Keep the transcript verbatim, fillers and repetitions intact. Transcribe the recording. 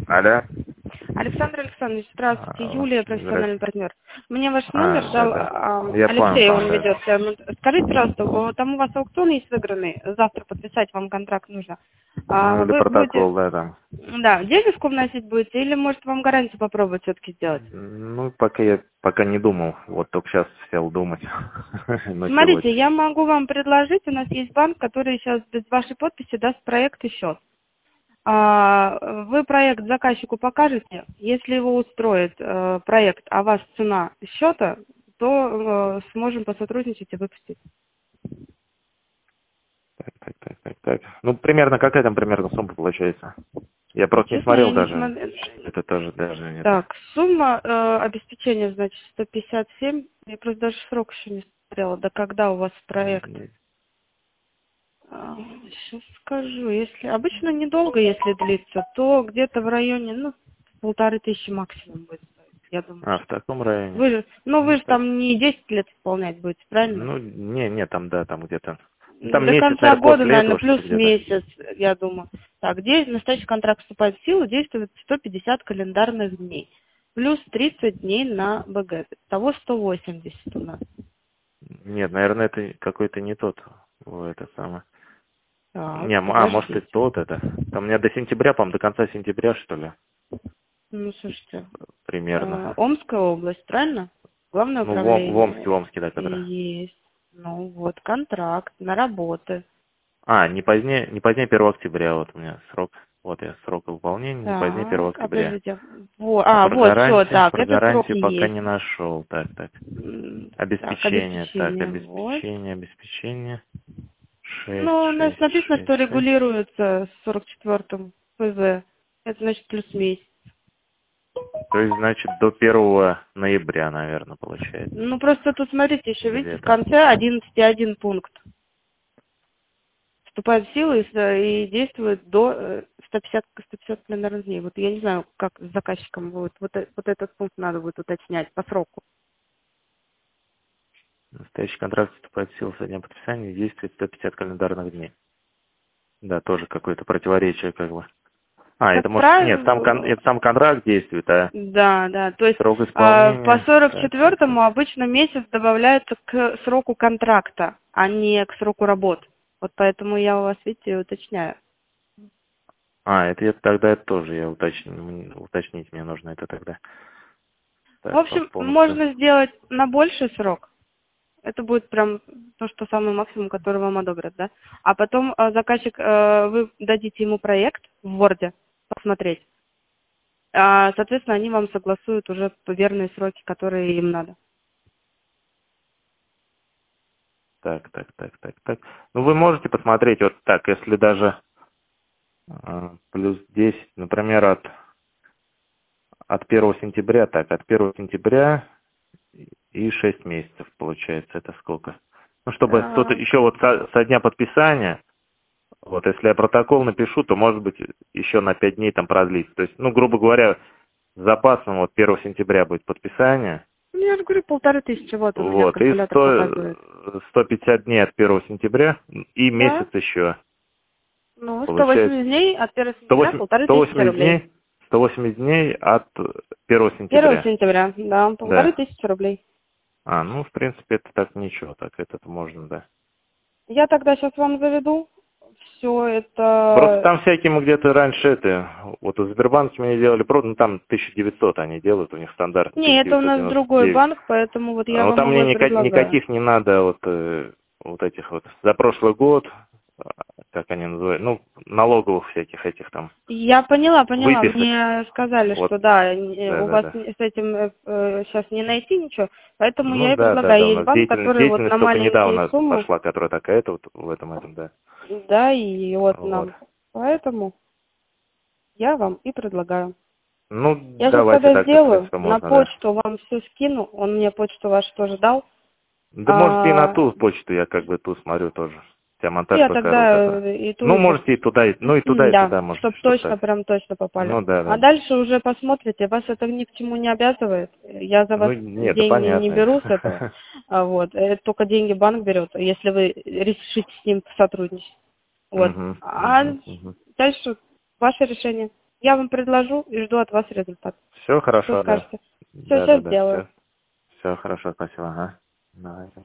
Алло. Александр Александрович, здравствуйте. А, Юлия, профессиональный партнер. Мне ваш а, номер дал да, а, да. Я Алексей, понял, он понял, да. ведет. Эм, Скажите, пожалуйста, о, там у вас аукцион есть выигранный? Завтра подписать вам контракт нужно. Ну, А, или вы будете, протокол, да, там. да, денежку вносить будете или, может, вам гарантию попробовать все-таки сделать? Ну, пока я пока не думал. Вот только сейчас сел думать на Смотрите, сегодня. я могу вам предложить, у нас есть банк, который сейчас без вашей подписи даст проект и счет. А, Вы проект заказчику покажете, если его устроит э, проект, а вас цена счета, то э, сможем посотрудничать и выпустить. Так, так, так, так, так. Ну, примерно какая там примерно сумма получается? Я просто не Честно, я смотрел не даже. смотрю. Это тоже даже нет. Так, сумма э, обеспечения, значит, сто пятьдесят семь. Я просто даже срок еще не смотрела, до когда у вас проект. Сейчас скажу. Если обычно недолго, если длится, то где-то в районе, ну, полторы тысячи максимум будет стоить. Я думаю, А, в что. таком районе. Вы же, ну Ну, вы же так. там не десять лет исполнять будете, правильно? Ну, не, не, там, да, там где-то. Ну, там До месяц, конца наверное, года, после наверное, этого, что плюс ли, где-то. месяц, я думаю. Так, где настоящий контракт вступает в силу, действует сто пятьдесят календарных дней. Плюс тридцать дней на БГ. Того сто восемьдесят у нас. Нет, наверное, это какой-то не тот. О, это самое. Не, Так, м- а, может и подождите. тот это. Там у меня до сентября, по-моему, до конца сентября, что ли, Ну, слушайте. э, примерно. Омская область, правильно? Главное Ну, в, Ом- в Омске, в управление Омске, да, который. есть. Ну, вот, контракт на работы. А, не позднее, не позднее первого октября, вот у меня срок. Вот я срок выполнения, не позднее первого Так, а октября. подождите. Во, А а, про вот, все, гарантию, так, про этот срок гарантию пока есть. не нашел. Так, так. М, Так, Обеспечение, так, обеспечение, вот. обеспечение, обеспечение. Шесть, Ну, у нас шесть, написано, что шесть, шесть. регулируется с сорок четвёртым ПЗ. Это значит плюс месяц. То есть, значит, до первого ноября, наверное, получается. Ну, просто тут, смотрите, еще, видите, в Где-то. конце одиннадцать один пункт. Вступает в силу и, с- и действует до э, сто пятьдесят, сто пятьдесят календарных дней. Вот я не знаю, как с заказчиком будет. Вот, э- вот этот пункт надо будет уточнять по сроку. Настоящий контракт вступает в силу со дня подписания и действует сто пятьдесят календарных дней. Да, тоже какое-то противоречие, как бы. А, это Как может... Нет, сам, кон... правило, это сам контракт действует, а да, да. То есть срок э, по исполнения... сорок Так, так, так. четвёртому обычно месяц добавляется к сроку контракта, а не к сроку работ. Вот поэтому я у вас, видите, уточняю. А, это я тогда это тоже я уточню, уточнить мне нужно это тогда. В Так, по общем, пункту. можно сделать на больший срок. Это будет прям то, что самый максимум, который вам одобрят, да? А потом э, заказчик, э, вы дадите ему проект в Word посмотреть. А, соответственно, они вам согласуют уже верные сроки, которые им надо. Так, так, так, так, так. Ну, вы можете посмотреть вот так, если даже а, плюс десять, например, от, от первого сентября, так, от первого сентября и шесть месяцев получается, это сколько? Ну, чтобы кто-то Так. еще вот со, со дня подписания, вот, если я протокол напишу, то, может быть, еще на пять дней там продлится. То есть, ну, грубо говоря, с запасом вот первого сентября будет подписание, Ну, я же говорю, полторы тысячи, вот у меня вот, и калькулятор сто, показывает. сто пятьдесят дней от первого сентября и Да? месяц еще. Ну, сто Получается восемьдесят дней от первого сто сентября, восемь полторы сто тысячи восемьдесят рублей. дней, сто восемьдесят дней от первого Первого сентября. сентября, да, полторы Да. тысячи рублей. А, ну, в принципе, это так ничего, так это можно, да. Я тогда сейчас вам заведу. Все Просто это... там всякие где-то раньше это, вот в Сбербанке мне делали, правда, ну там тысяча девятьсот они делают, у них стандартно Не, это у нас другой тысяча девятьсот девяносто девять. банк, поэтому вот я А вот вам там его мне и ника- предлагаю. никаких не надо вот, э, вот этих вот за прошлый год, а, как они называют, ну, налоговых всяких этих там Я поняла, поняла. выписок. Мне сказали, Вот, что да, э, да, у да, вас да. с этим сейчас не найти ничего, поэтому Ну я и да, да, да, предлагаю. у Есть нас банк, деятельность, который вот деятельность на только маленькие недавно суммы, пошла, которая такая-то вот в этом, этом, да. да, и вот Вот. нам. Поэтому я вам и предлагаю. Ну, Я сейчас давайте тогда так-то, в сделаю, принципе, на можно, да. почту вам все скину, он мне почту вашу тоже дал. Да можете и на А, ту почту, я как бы ту смотрю тоже. Тебя я точка ру, тогда которая. и ту, Ну, и ту. можете и туда, и, ну и туда, и Да, туда можете, чтобы чтобы точно, так. прям точно попали. Ну да, А да. дальше уже посмотрите, вас это ни к чему не обязывает. Я за вас Ну, нет, да деньги не понятно. беру с этого. А вот, это только деньги банк берет, если вы решите с ним сотрудничать. Вот. Угу, А угу, угу. дальше ваше решение. Я вам предложу и жду от вас результат. Все хорошо, Что да. скажете? Все, Да, сейчас да, да, сделаю. все. Все хорошо, спасибо. Ага. Давайте.